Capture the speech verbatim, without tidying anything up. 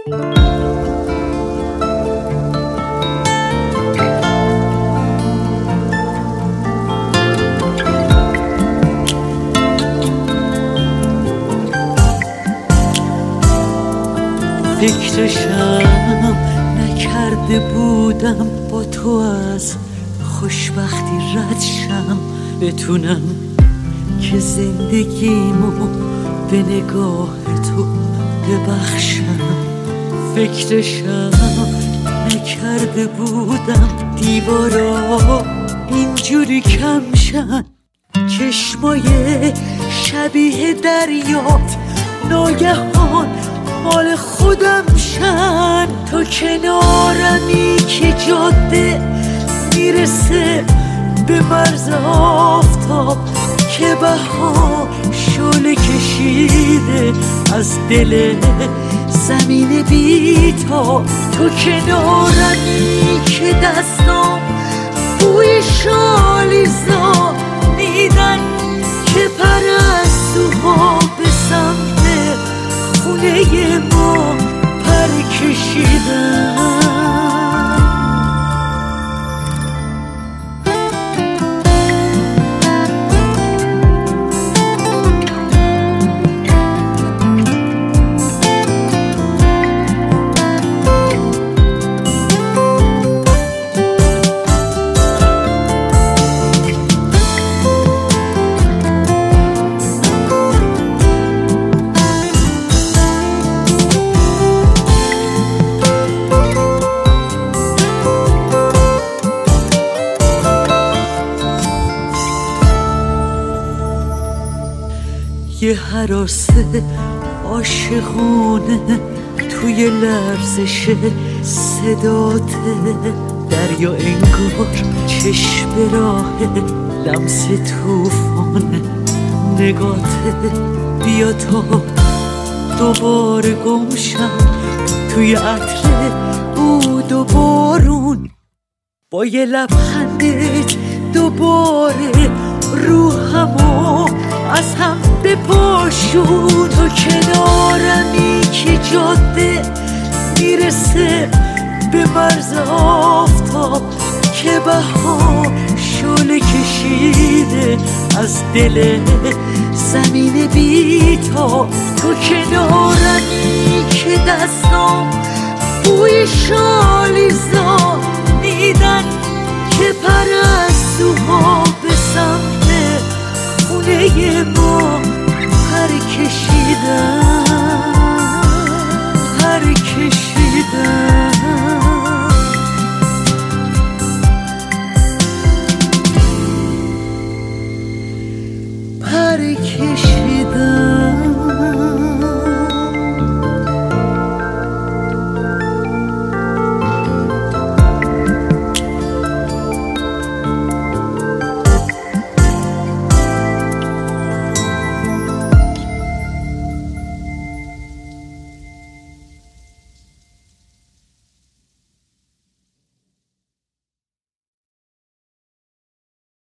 فکرشم نکرده بودم با تو از خوشبختی رد شم، بتونم که زندگیمو به نگاه تو ببخشم. فکرشم نکرده بودم دیوارا اینجوری کم شن، چشمای شبیه دریات ناگهان مال خودم شن. تو کنارمی که جاده میرسه به مرز آفتاب، که بهار شعله کشیده از دل زمین بی‌تاب. تو کنارمی که دستام بوی شالیزا میدن، که پرستوها به سمت خونه ما پر کشیدن. یه هراسه عاشقونه توی لرزش صداته، دریا انگار چشم راه لمس توفان نگاته. بیا تا دوباره گمشم توی عطر عود و بارون، با یه لبخندت دوباره روحمو از هم بپاشون. تو کنارمی که جاده میرسه به مرز آفتاب، که بهار شعله کشیده از دل زمین بی‌تاب. تو کنارمی که دستام بوی شالیزا میدن، که پرستوها به سمت خونه ما پر کشیدن، پر کشیدن، پر کشیدن.